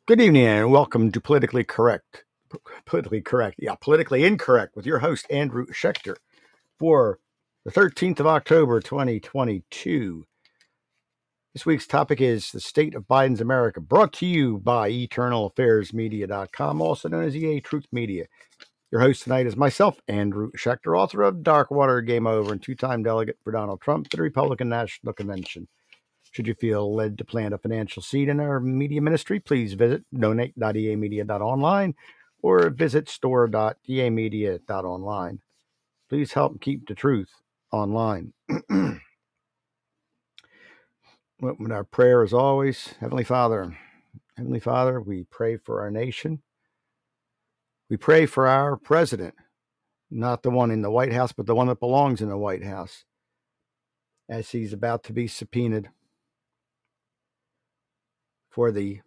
Good evening and welcome to Politically Correct. Politically Incorrect with your host, Andrew Schechter, for the 13th of October, 2022. This week's topic is the state of Biden's America, brought to you by EternalAffairsMedia.com, also known as EA Truth Media. Your host tonight is myself, Andrew Schechter, author of Darkwater, Game Over, and two-time delegate for Donald Trump to the Republican National Convention. Should you feel led to plant a financial seed in our media ministry, please visit donate.eamedia.online or visit store.eamedia.online. Please help keep the truth online. With our prayer, as always, Heavenly Father, we pray for our nation. We pray for our president, not the one in the White House, but the one that belongs in the White House, as he's about to be subpoenaed for the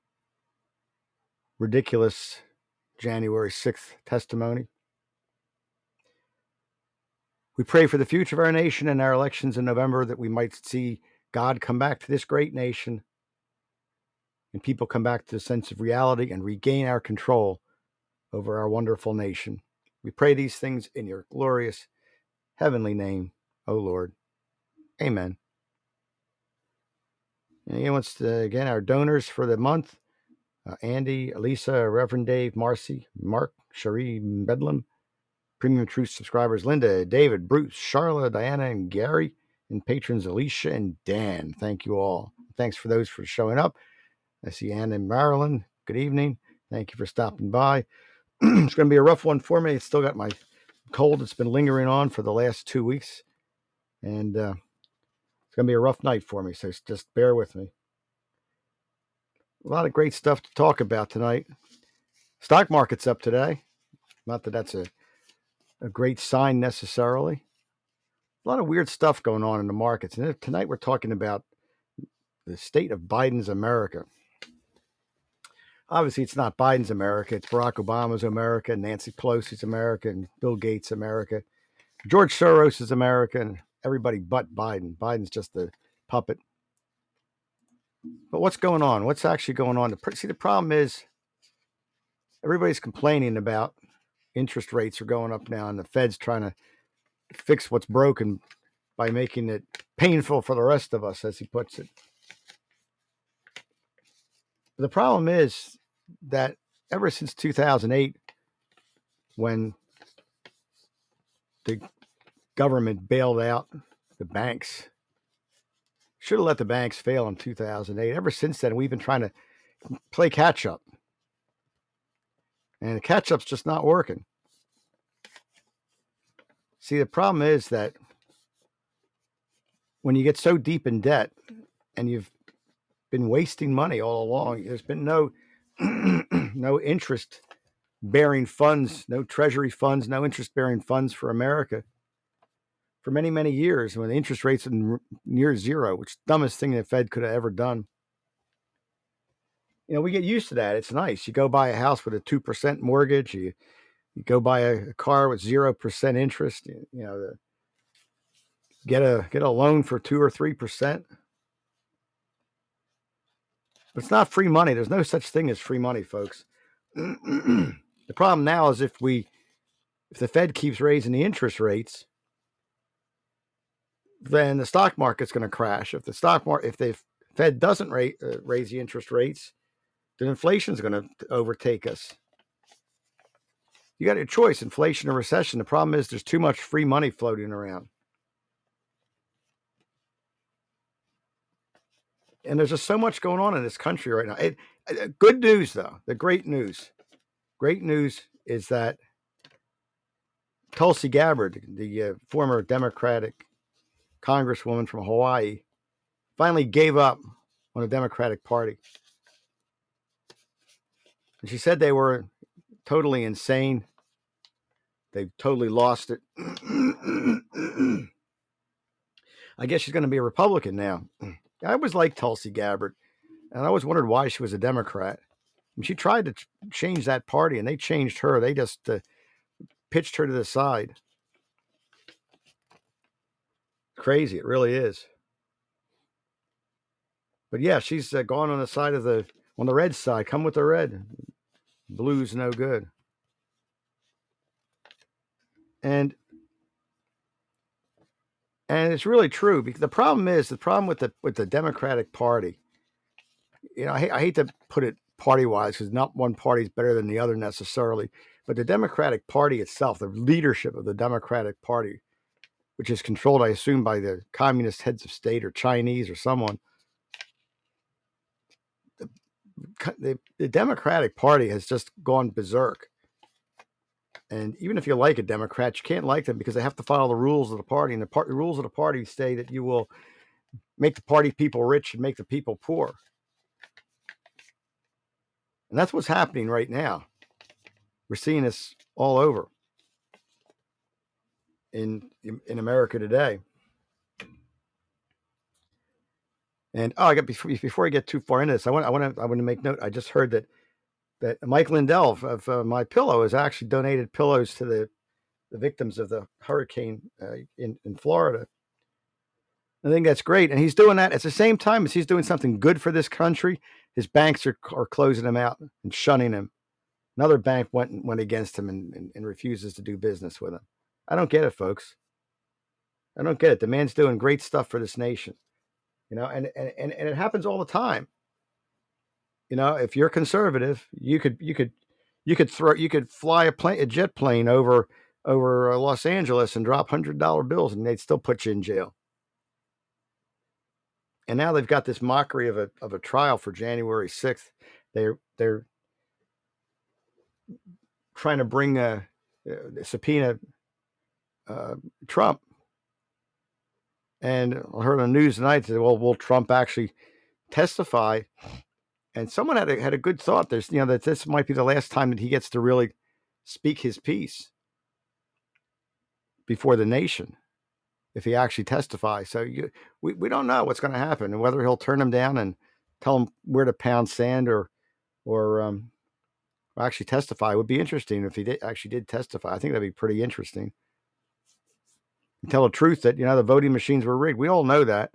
ridiculous January 6th testimony. We pray for the future of our nation and our elections in November, that we might see God come back to this great nation and people come back to a sense of reality and regain our control over our wonderful nation. We pray these things in your glorious heavenly name, O Lord. Amen. And again, our donors for the month, Andy, Elisa, Reverend Dave, Marcy, Mark, Cherie, Bedlam, Premium Truth subscribers, Linda, David, Bruce, Charlotte, Diana, and Gary, and patrons Alicia and Dan. Thank you all. Thanks for those for showing up. I see Ann in Maryland. Good evening. Thank you for stopping by. It's going to be a rough one for me. It's still got my cold that's been lingering on for the last 2 weeks. And it's going to be a rough night for me, so just bear with me. A lot of great stuff to talk about tonight. Stock market's up today. Not that that's a great sign necessarily. A lot of weird stuff going on in the markets. And tonight we're talking about the state of Biden's America. Obviously, it's not Biden's America. It's Barack Obama's America, Nancy Pelosi's America, and Bill Gates' America, George Soros' America, and everybody but Biden. Biden's just a puppet. But what's going on? What's actually going on? See, the problem is everybody's complaining about interest rates are going up now, and the Fed's trying to fix what's broken by making it painful for the rest of us, as he puts it. The problem is that ever since 2008, when the government bailed out the banks, should have let the banks fail in 2008. Ever since then, we've been trying to play catch up. And the catch up's just not working. See, the problem is that when you get so deep in debt and you've been wasting money all along, there's been no interest bearing funds, no treasury funds, no interest bearing funds for America for many, many years, when the interest rates are near zero, which is the dumbest thing the Fed could have ever done. We get used to that. It's nice. You go buy a house with a 2% mortgage. You go buy a car with 0% interest. Get a loan for 2 or 3%. But it's not free money. There's no such thing as free money, folks. The problem now is if the Fed keeps raising the interest rates, then the stock market's going to crash. If the Fed doesn't raise the interest rates, then inflation's going to overtake us. You got your choice, inflation or recession. The problem is there's too much free money floating around. And there's just so much going on in this country right now. Good news, though. The great news is that Tulsi Gabbard, the former Democratic congresswoman from Hawaii, finally gave up on the Democratic Party. And she said they were totally insane. They've totally lost it. I guess she's going to be a Republican now. I always liked Tulsi Gabbard, and I always wondered why she was a Democrat. And she tried to change that party, and they changed her. They just pitched her to the side. Crazy, it really is. But yeah, she's gone on the side of the On the red side, come with the red. Blue's no good. And it's really true, because the problem with the Democratic Party. I hate to put it party wise, because not one party is better than the other necessarily, but the Democratic Party itself, the leadership of the Democratic Party, which is controlled, I assume, by the communist heads of state or Chinese or someone. The Democratic Party has just gone berserk. And even if you like a Democrat, you can't like them because they have to follow the rules of the party. And the rules of the party say that you will make the party people rich and make the people poor. And that's what's happening right now. We're seeing this all over in America today. And before I get too far into this, I want to make note. I just heard that Mike Lindell of My Pillow has actually donated pillows to the victims of the hurricane in Florida. I think that's great, and he's doing that at the same time as he's doing something good for this country. His banks are closing him out and shunning him. Another bank went against him and refuses to do business with him. I don't get it, folks. I don't get it. The man's doing great stuff for this nation, and it happens all the time. If you're conservative, you could fly a jet plane over Los Angeles and drop $100 bills, and they'd still put you in jail. And now they've got this mockery of a trial for January 6th. They're trying to bring a subpoena Trump. And I heard on the news tonight that, well, will Trump actually testify? And someone had a good thought. There's, that this might be the last time that he gets to really speak his piece before the nation, if he actually testifies. So we don't know what's going to happen, and whether he'll turn him down and tell him where to pound sand or actually testify. It would be interesting if he actually did testify. I think that'd be pretty interesting. And tell the truth that, the voting machines were rigged. We all know that.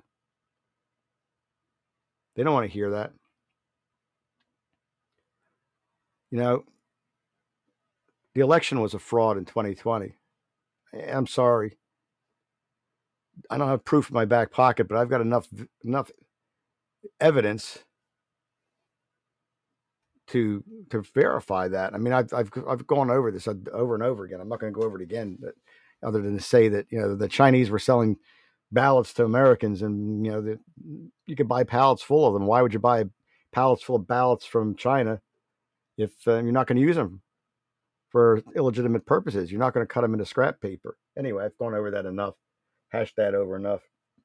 They don't want to hear that. The election was a fraud in 2020. I'm sorry. I don't have proof in my back pocket, but I've got enough evidence to verify that. I mean, I've gone over this over and over again. I'm not going to go over it again, but other than to say that the Chinese were selling ballots to Americans, and you could buy pallets full of them. Why would you buy pallets full of ballots from China if you're not going to use them for illegitimate purposes? You're not going to cut them into scrap paper. Anyway, I've gone over that enough. Hashed that over enough.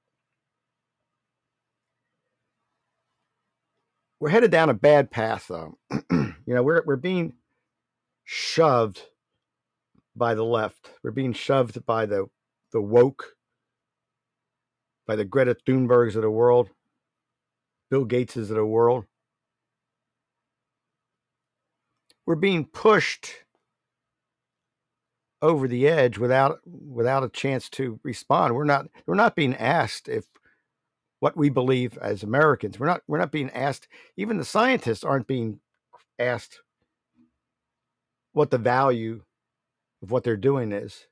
We're headed down a bad path, though. We're being shoved by the left. We're being shoved by the woke, by the Greta Thunbergs of the world, Bill Gateses of the world. We're being pushed over the edge without a chance to respond. We're not being asked if what we believe as Americans. We're not being asked. Even the scientists aren't being asked what the value of what they're doing is.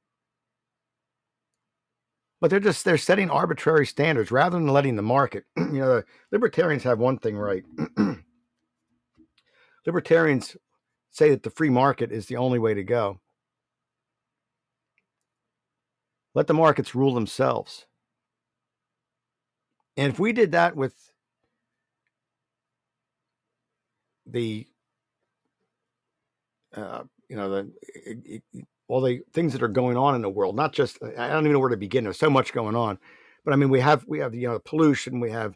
But they're setting arbitrary standards rather than letting the market. The libertarians have one thing right. Libertarians say that the free market is the only way to go. Let the markets rule themselves. And if we did that with the all the things that are going on in the world, not just, I don't even know where to begin. There's so much going on, but I mean, we have pollution, we have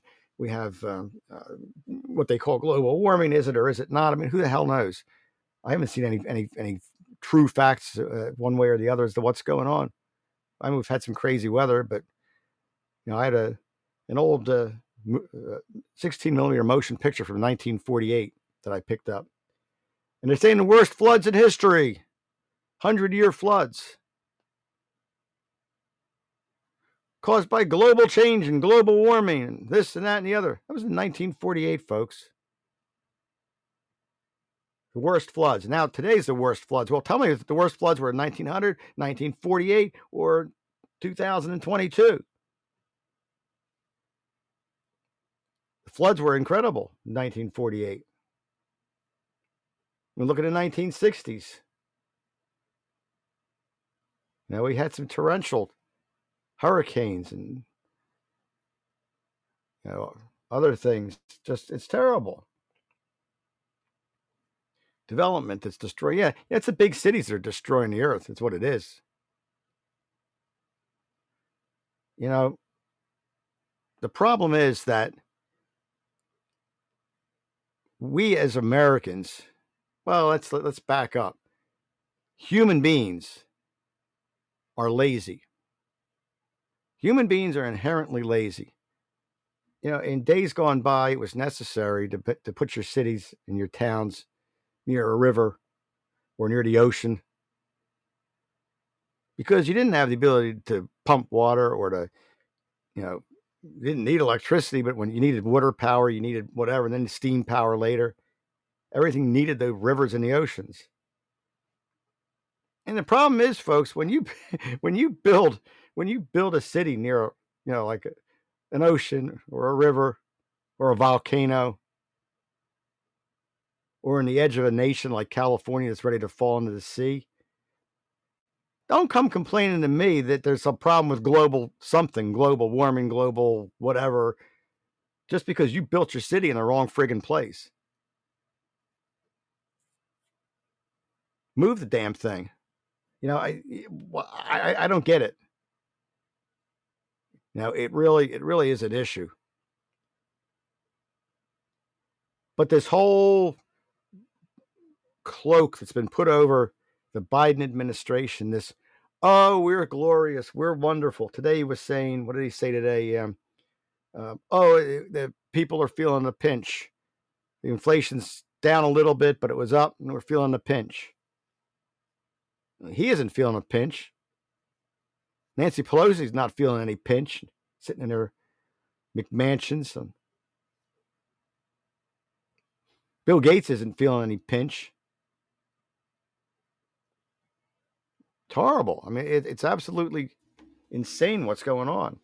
what they call global warming. Is it or is it not? I mean, who the hell knows? I haven't seen any true facts one way or the other as to what's going on. I mean, we've had some crazy weather, but I had an old 16 millimeter motion picture from 1948 that I picked up. And they're saying the worst floods in history, 100-year floods caused by global change and global warming and this and that and the other. That was in 1948, folks. The worst floods. Now, today's the worst floods. Well, tell me if the worst floods were in 1900, 1948, or 2022. The floods were incredible in 1948. We look at the 1960s. Now, we had some torrential hurricanes and other things. Just, it's terrible. Development that's destroying. Yeah, it's the big cities that are destroying the earth. It's what it is. The problem is that we as Americans, well, let's back up. Human beings are lazy. Human beings are inherently lazy. In days gone by, it was necessary to put your cities and your towns near a river or near the ocean because you didn't have the ability to pump water or to, you didn't need electricity, but when you needed water power, you needed whatever, and then steam power later. Everything needed the rivers and the oceans. And the problem is, folks, when you build a city near, like an ocean or a river or a volcano or in the edge of a nation like California that's ready to fall into the sea, don't come complaining to me that there's a problem with global warming, global whatever, just because you built your city in the wrong friggin' place. Move the damn thing. I don't get it. It really is an issue. But this whole cloak that's been put over the Biden administration, we're glorious, we're wonderful. Today he was saying, what did he say today? The people are feeling the pinch. The inflation's down a little bit, but it was up, and we're feeling the pinch. He isn't feeling a pinch. Nancy Pelosi's not feeling any pinch, sitting in her McMansions. Bill Gates isn't feeling any pinch. It's horrible. I mean, it's absolutely insane what's going on.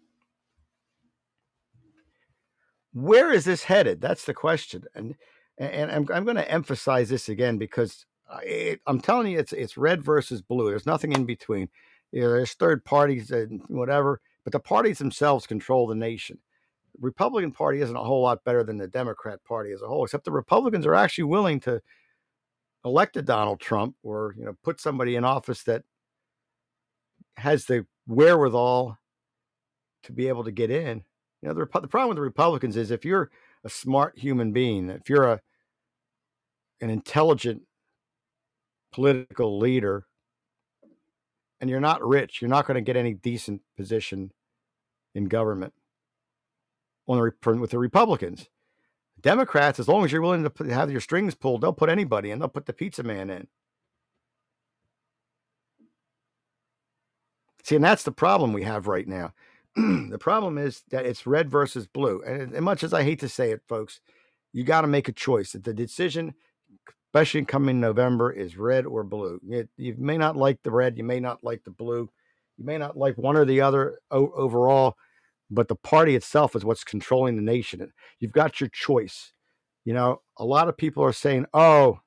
Where is this headed? That's the question. And I'm going to emphasize this again because I'm telling you, it's red versus blue. There's nothing in between. There's third parties and whatever, but the parties themselves control the nation. The Republican Party isn't a whole lot better than the Democrat Party as a whole, except the Republicans are actually willing to elect a Donald Trump or put somebody in office that has the wherewithal to be able to get in. The problem with the Republicans is if you're a smart human being, if you're an intelligent political leader, and you're not rich, you're not going to get any decent position in government with the Republicans. Democrats, as long as you're willing to have your strings pulled, they'll put anybody in. They'll put the pizza man in. See, and that's the problem we have right now. The problem is that it's red versus blue. And as much as I hate to say it, folks, you got to make a choice. That the decision, especially coming November, is red or blue. You may not like the red. You may not like the blue. You may not like one or the other overall, but the party itself is what's controlling the nation. You've got your choice. A lot of people are saying, "Oh,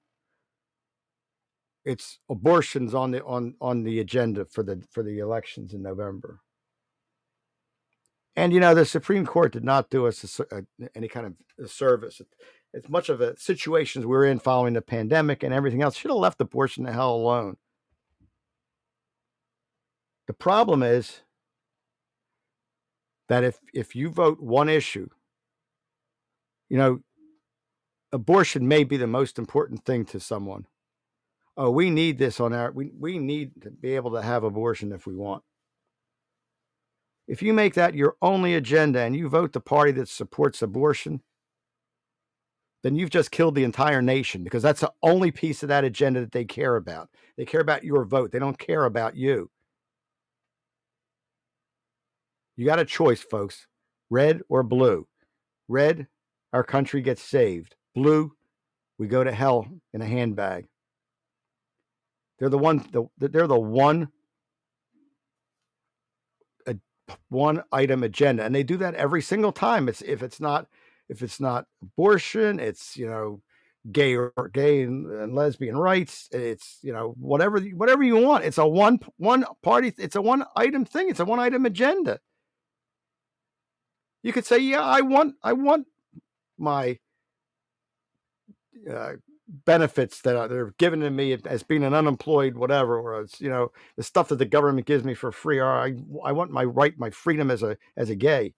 it's abortions on the agenda for the elections in November." And the Supreme Court did not do us any kind of service. As much of the situations we're in following the pandemic and everything else, should have left abortion the hell alone. The problem is that if you vote one issue, abortion may be the most important thing to someone. Oh, we need this we need to be able to have abortion if we want. If you make that your only agenda and you vote the party that supports abortion, then you've just killed the entire nation, because that's the only piece of that agenda that they care about. They care about your vote. They don't care about you. You got a choice, folks. Red or blue. Red, our country gets saved. Blue, we go to hell in a handbag. They're the one item agenda, and they do that every single time. If it's not abortion, it's gay and lesbian rights. It's whatever you want. It's a one party. It's a one item thing. It's a one item agenda. You could say, yeah, I want my benefits that are given to me as being an unemployed whatever, or it's the stuff that the government gives me for free, or I want my freedom as a gay.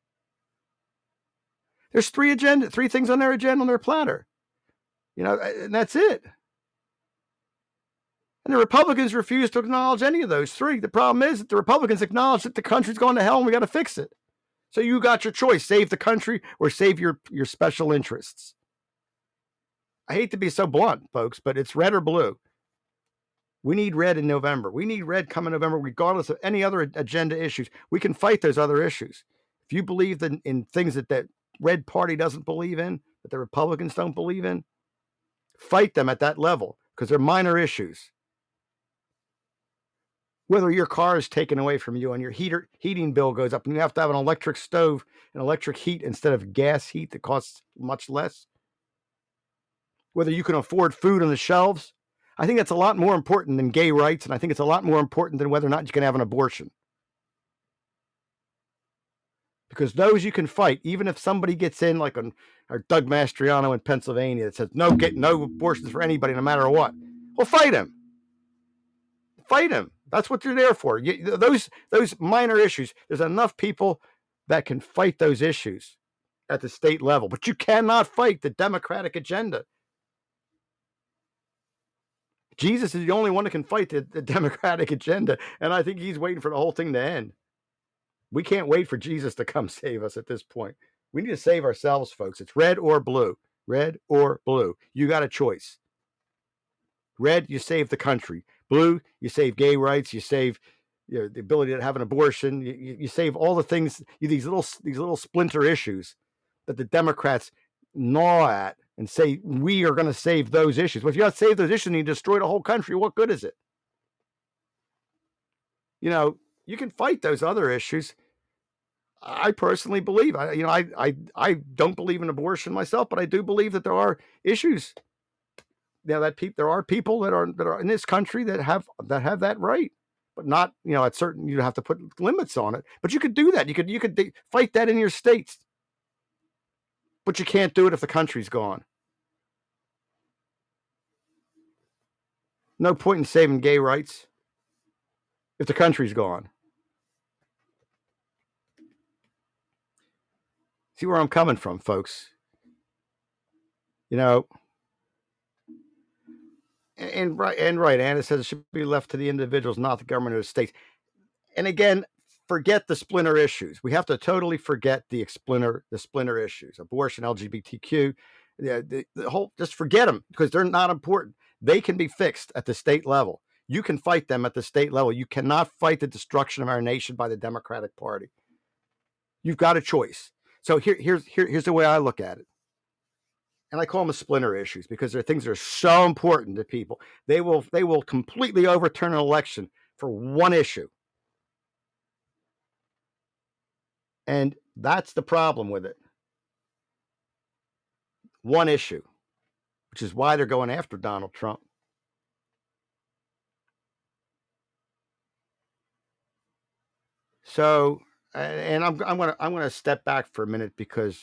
There's three things on their agenda, on their platter, and that's it. And the Republicans refuse to acknowledge any of those three. The problem is that the Republicans acknowledge that the country's going to hell and we got to fix it. So you got your choice: save the country or save your special interests. I hate to be so blunt, folks, but it's red or blue. We need red in November. We need red coming November, regardless of any other agenda issues. We can fight those other issues. If you believe in things that red party doesn't believe in, that the Republicans don't believe in, fight them at that level, because they're minor issues. Whether your car is taken away from you and your heating bill goes up and you have to have an electric stove and electric heat instead of gas heat that costs much less. Whether you can afford food on the shelves. I think that's a lot more important than gay rights, and I think it's a lot more important than whether or not you can have an abortion. Because those you can fight, even if somebody gets in, like our Doug Mastriano in Pennsylvania, that says no abortions for anybody, no matter what. Well, fight him. Fight him. That's what you're there for. Those minor issues. There's enough people that can fight those issues at the state level, but you cannot fight the Democratic agenda. Jesus is the only one that can fight the Democratic agenda, and I think he's waiting for the whole thing to end. We can't wait for Jesus to come save us at this point. We need to save ourselves, folks. It's red or blue. Red or blue. You got a choice. Red, you save the country. Blue, you save gay rights. You save the ability to have an abortion. You save all the things, these little splinter issues that the Democrats gnaw at and say, we are going to save those issues. Well, if you don't save those issues and you destroy the whole country, what good is it? You can fight those other issues. I personally believe, I don't believe in abortion myself, but I do believe that there are issues. There are people that are in this country that have that right, but not, at certain, you have to put limits on it. But you could do that. You could fight that in your states, but you can't do it if the country's gone. No point in saving gay rights if the country's gone. See where I'm coming from, folks? And right, Anna says it should be left to the individuals, not the government or the states. And again, forget the splinter issues. We have to totally forget the splinter issues: abortion, LGBTQ, the whole. Just forget them, because they're not important. They can be fixed at the state level. You can fight them at the state level. You cannot fight the destruction of our nation by the Democratic Party. You've got a choice. So here's the way I look at it. And I call them the splinter issues, because they're things that are so important to people. They will completely overturn an election for one issue. And that's the problem with it. One issue, which is why they're going after Donald Trump. So, and I'm going to step back for a minute, because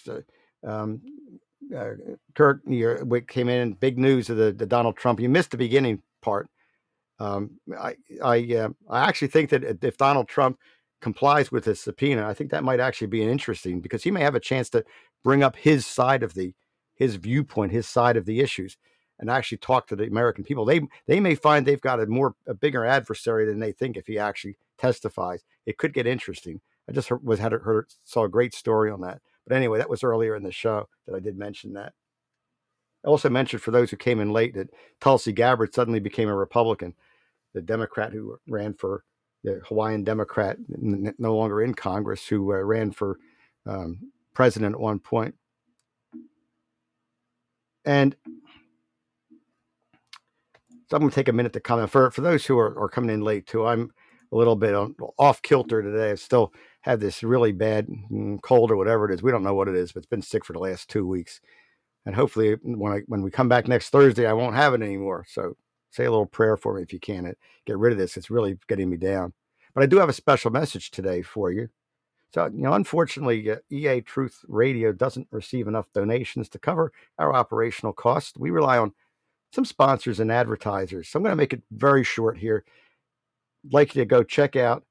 Kurt, you came in, big news of the Donald Trump. You missed the beginning part. I actually think that if Donald Trump complies with his subpoena, I think that might actually be interesting, because he may have a chance to bring up his side of his viewpoint, his side of the issues, and actually talk to the American people. They may find they've got a bigger adversary than they think if he actually testifies. It could get interesting. I just saw a great story on that. But anyway, that was earlier in the show that I did mention that. I also mentioned, for those who came in late, that Tulsi Gabbard suddenly became a Republican, the Democrat who ran for the Hawaiian Democrat, no longer in Congress, who ran for president at one point. And So I'm going to take a minute to comment. For those who are coming in late too, I'm a little bit off kilter today. I still have this really bad cold or whatever it is. We don't know what it is, but it's been sick for the last 2 weeks. And hopefully when we come back next Thursday, I won't have it anymore. So say a little prayer for me if you can. Get rid of this. It's really getting me down. But I do have a special message today for you. So, unfortunately, EA Truth Radio doesn't receive enough donations to cover our operational costs. We rely on some sponsors and advertisers. So I'm going to make it very short here. I'd like you to go check out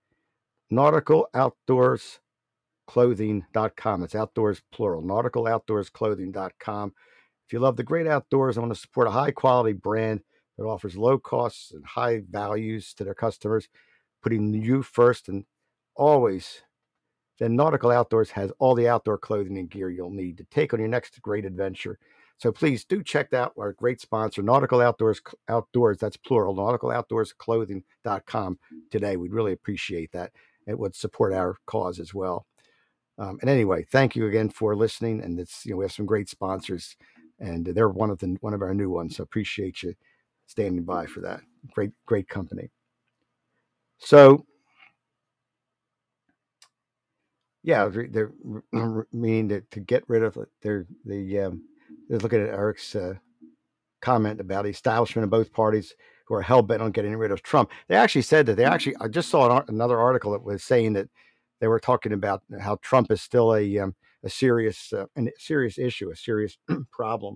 nauticalouttdoorsclothing.com. It's outdoors plural, nauticalouttdoorsclothing.com. If you love the great outdoors and want to support a high quality brand that offers low costs and high values to their customers, putting you first and always, then Nautical Outdoors has all the outdoor clothing and gear you'll need to take on your next great adventure. So please do check out our great sponsor, Nautical Outdoors, that's plural, nauticalouttdoorsclothing.com today. We'd really appreciate that. It would support our cause as well. And anyway, thank you again for listening. And it's, we have some great sponsors, and they're one of our new ones. So appreciate you standing by for that. Great company. So yeah, they're meaning to get rid of it. They're looking at Eric's comment about the establishment of both parties who are hell bent on getting rid of Trump. They actually said that I just saw another article that was saying that they were talking about how Trump is still a serious issue, a serious problem,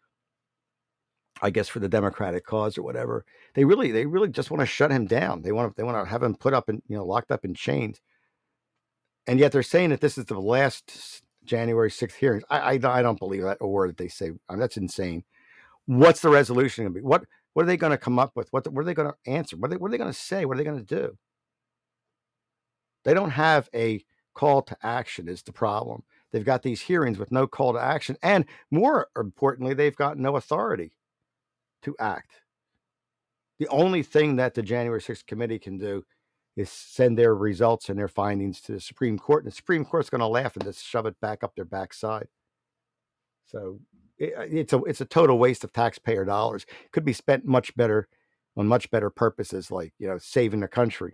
I guess, for the Democratic cause or whatever. They really just want to shut him down. They want to have him put up and locked up in chains. And yet they're saying that this is the last January 6th hearings. I don't believe that a word that they say. That's insane. What's the resolution going to be? What are they going to come up with? What are they going to answer? What are they going to say? What are they going to do? They don't have a call to action is the problem. They've got these hearings with no call to action. And more importantly, they've got no authority to act. The only thing that the January 6th committee can do is send their results and their findings to the Supreme Court, and the Supreme Court's going to laugh and just shove it back up their backside. So it's a total waste of taxpayer dollars. It could be spent much better on much better purposes, like saving the country.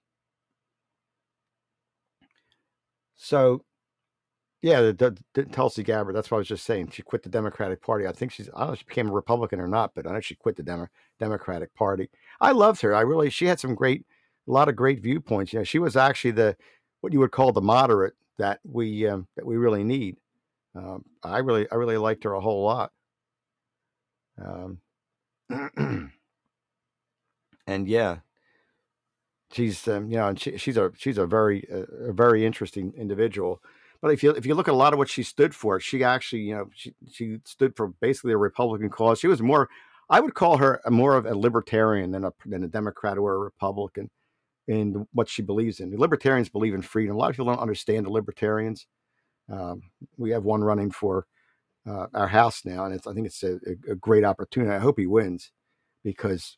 So yeah, the Tulsi Gabbard. That's what I was just saying. She quit the Democratic Party. I think I don't know if she became a Republican or not, but I know she quit the Democratic Party. I loved her. She had a lot of great viewpoints. She was actually what you would call the moderate that we really need. I really liked her a whole lot. And yeah, she's she's a very interesting individual. But if you look at a lot of what she stood for, she actually she stood for basically a Republican cause. She was more, I would call her more of a libertarian than a Democrat or a Republican in what she believes in. The libertarians believe in freedom. A lot of people don't understand the libertarians. We have one running for our house now, and I think it's a great opportunity. I hope he wins because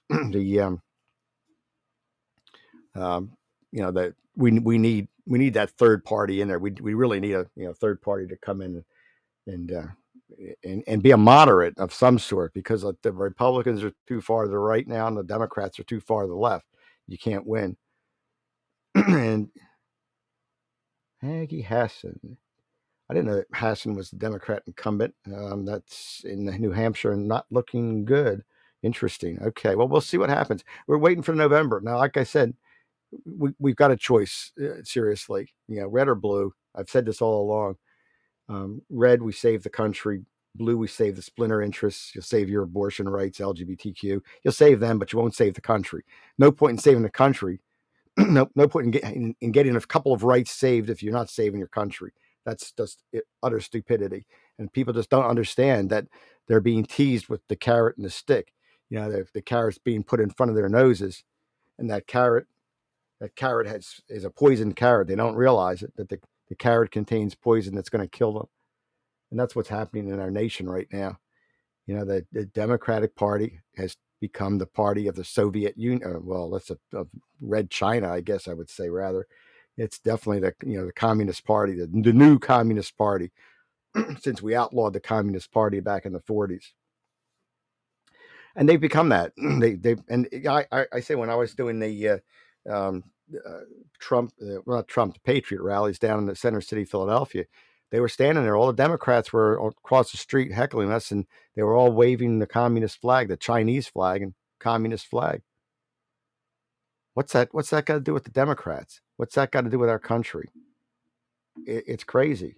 that we need that third party in there. We really need a third party to come in and be a moderate of some sort, because the Republicans are too far to the right now and the Democrats are too far to the left. You can't win. And Maggie Hassan. I didn't know that Hassan was the Democrat incumbent. That's in New Hampshire and not looking good. Interesting. Okay, well, we'll see what happens. We're waiting for November. Now, like I said, we've got a choice, seriously. Red or blue. I've said this all along. Red, we save the country. Blue, we save the splinter interests. You'll save your abortion rights, LGBTQ. You'll save them, but you won't save the country. No point in saving the country. No point in getting a couple of rights saved if you're not saving your country. That's just utter stupidity. And people just don't understand that they're being teased with the carrot and the stick. The carrot's being put in front of their noses, and that carrot is a poisoned carrot. They don't realize it, that the carrot contains poison that's going to kill them. And that's what's happening in our nation right now. The Democratic Party has become the party of the Soviet Union. Well, that's a Red China, I guess I would say, rather. It's definitely the Communist Party, the new Communist Party, since we outlawed the Communist Party back in the 40s. and they've become that. I say when I was doing the um, Trump, well, not Trump, the Patriot rallies down in the center city, Philadelphia, they were standing there. All the Democrats were across the street heckling us, and they were all waving the communist flag, the Chinese flag, and communist flag. What's that? What's that got to do with the Democrats? What's that got to do with our country? It's crazy.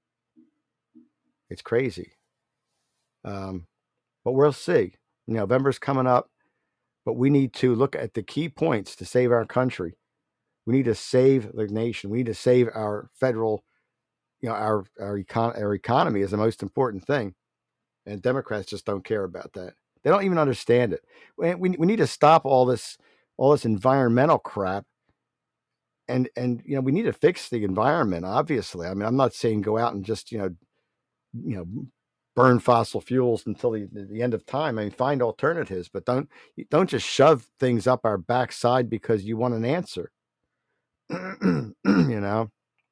It's crazy. Um, but we'll see. November's coming up, but we need to look at the key points to save our country. We need to save the nation. We need to save our federal, our economy is the most important thing, and Democrats just don't care about that. They don't even understand it. We need to stop all this environmental crap, and we need to fix the environment. Obviously, I mean, I'm not saying go out and just you know burn fossil fuels until the end of time. I mean, find alternatives, but don't just shove things up our backside because you want an answer. you know.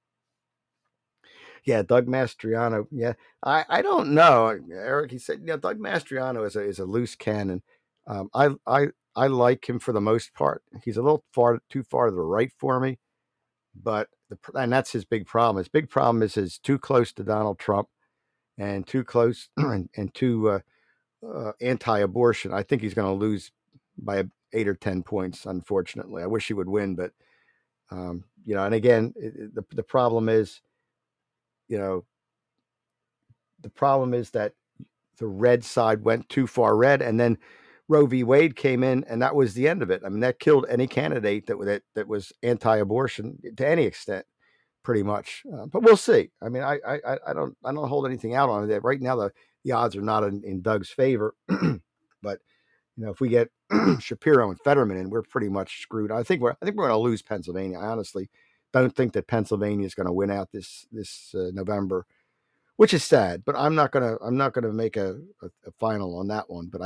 Yeah, Doug Mastriano. Yeah, I don't know, Eric. He said, Doug Mastriano is a loose cannon. I like him for the most part. He's a little too far to the right for me, but and that's his big problem. His big problem is he's too close to Donald Trump and too close and too anti-abortion. I think he's going to lose by 8 or 10 points. Unfortunately, I wish he would win, but and again, the problem is, you know, the problem is that the red side went too far red, and then Roe v. Wade came in, and that was the end of it. I mean, that killed any candidate that was anti-abortion to any extent, pretty much. But we'll see. I mean, I don't hold anything out on it. Right now, the odds are not in Doug's favor, but if we get Shapiro and Fetterman in, we're pretty much screwed. I think we're going to lose Pennsylvania. I honestly don't think that Pennsylvania is going to win out this November, which is sad. But I'm not gonna make a final on that one. But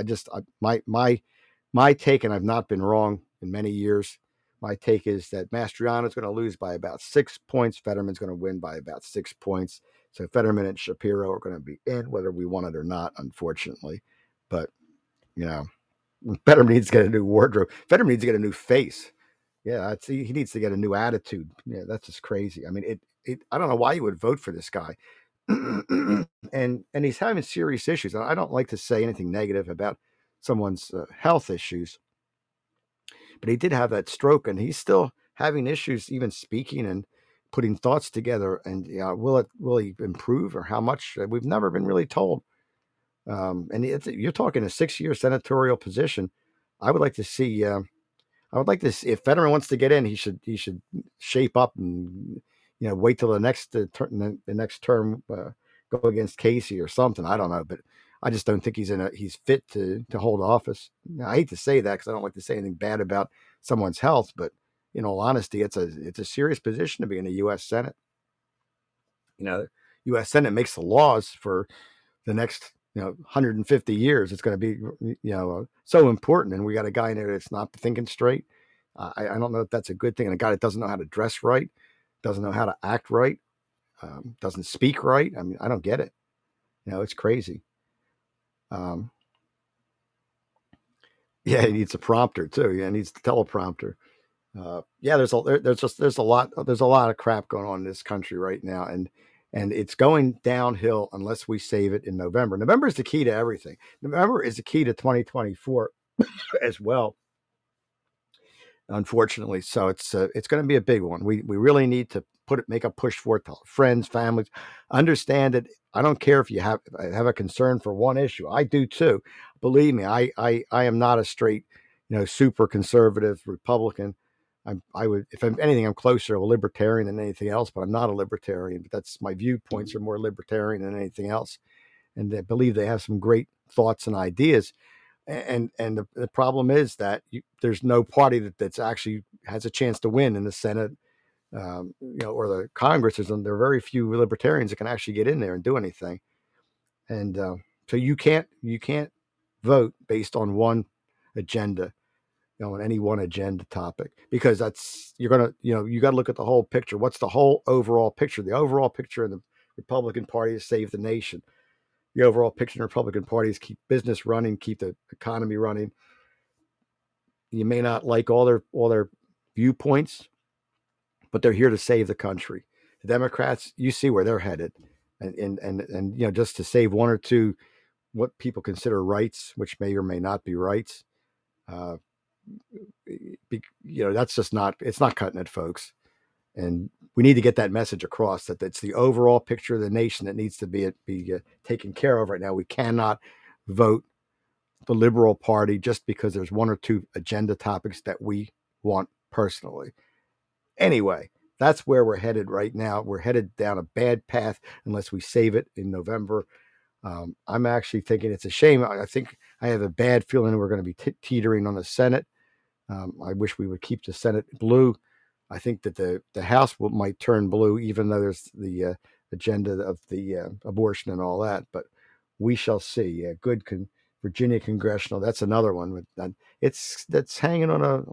my take, and I've not been wrong in many years. My take is that Mastriano is going to lose by about 6 points. Fetterman's going to win by about 6 points. So Fetterman and Shapiro are going to be in, whether we want it or not, unfortunately. But you know, Fetterman needs to get a new wardrobe. Fetterman needs to get a new face. Yeah, he needs to get a new attitude. Yeah, that's just crazy. I mean, I don't know why you would vote for this guy. And he's having serious issues. I don't like to say anything negative about someone's health issues, but he did have that stroke, and he's still having issues, even speaking and putting thoughts together. And will he improve, or how much? We've never been really told. And you're talking a 6-year senatorial position. I would like to see. I would like to see, if Fetterman wants to get in, he should shape up and wait till the next next term, go against Casey or something. I don't know, but I just don't think he's fit to hold office. Now, I hate to say that because I don't like to say anything bad about someone's health, but in all honesty, it's a serious position to be in the U.S. Senate. U.S. Senate makes the laws for the next 150 years. It's going to be so important, and we got a guy in there that's not thinking straight. I don't know if that's a good thing. And a guy that doesn't know how to dress right, doesn't know how to act right, doesn't speak right. I mean, I don't get it. It's crazy. Yeah, he needs a prompter too. Yeah, he needs the teleprompter. Yeah, there's a lot of crap going on in this country right now, and it's going downhill unless we save it in November. November is the key to everything. November is the key to 2024 as well, unfortunately. So it's going to be a big one. We really need to make a push for it to friends, families. Understand that I don't care if you have a concern for one issue. I do too. Believe me, I am not a straight, super conservative Republican. I would, if I'm anything, I'm closer to a libertarian than anything else, but I'm not a libertarian. But that's my viewpoints are more libertarian than anything else, and I believe they have some great thoughts and ideas. And the problem is that there's no party that's actually has a chance to win in the Senate, or the Congress. There are very few libertarians that can actually get in there and do anything. And so you can't vote based on one agenda, on any one agenda topic, because you're gonna you got to look at the whole picture. What's the whole overall picture? The overall picture of the Republican Party is save the nation. the overall picture in the Republican Party is keep business running, keep the economy running. You may not like all their viewpoints, but they're here to save the country. The Democrats, you see where they're headed, and just to save one or two what people consider rights, which may or may not be rights. Uh, that's just not, it's not cutting it, folks. And we need to get that message across that it's the overall picture of the nation that needs to be taken care of right now. We cannot vote the Liberal Party just because there's one or two agenda topics that we want personally. Anyway, that's where we're headed right now. We're headed down a bad path unless we save it in November. I'm actually thinking it's a shame. I think I have a bad feeling we're going to be teetering on the Senate. I wish we would keep the Senate blue. I think that the House might turn blue, even though there's the agenda of the abortion and all that. But we shall see. Virginia congressional. That's another one. That's hanging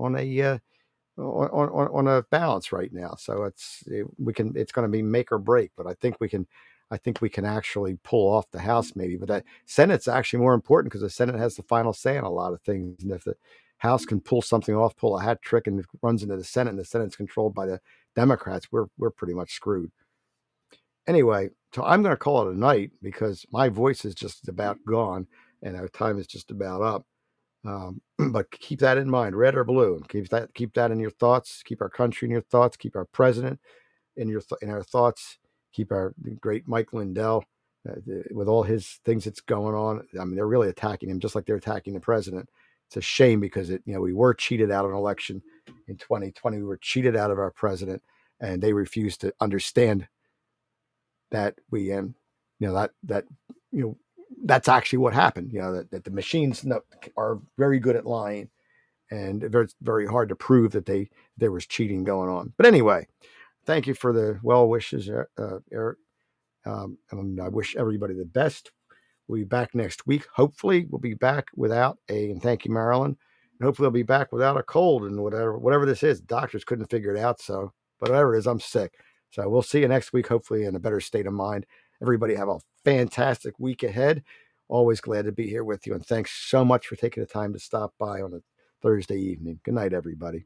on a balance right now. So it's going to be make or break. But I think we can actually pull off the House maybe. But that Senate's actually more important because the Senate has the final say on a lot of things. And if the House can pull something off, pull a hat trick, and it runs into the Senate, and the Senate's controlled by the Democrats, we're pretty much screwed. Anyway, so I'm going to call it a night because my voice is just about gone and our time is just about up. But keep that in mind, red or blue. Keep that in your thoughts. Keep our country in your thoughts. Keep our president in our thoughts. Keep our great Mike Lindell with all his things that's going on. I mean, they're really attacking him just like they're attacking the president. It's a shame because we were cheated out of an election in 2020. We were cheated out of our president, and they refused to understand that that's actually what happened. That the machines are very good at lying, and it's very hard to prove that there was cheating going on. But anyway, thank you for the well wishes, Eric. And I wish everybody the best. We'll be back next week. Hopefully, we'll be back and thank you, Marilyn. And hopefully, we'll be back without a cold and whatever this is. Doctors couldn't figure it out. So, but whatever it is, I'm sick. So we'll see you next week, hopefully in a better state of mind. Everybody have a fantastic week ahead. Always glad to be here with you. And thanks so much for taking the time to stop by on a Thursday evening. Good night, everybody.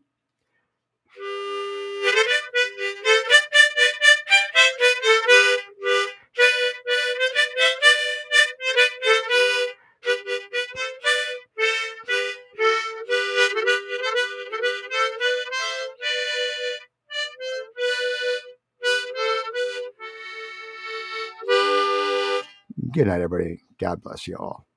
Good night, everybody. God bless you all.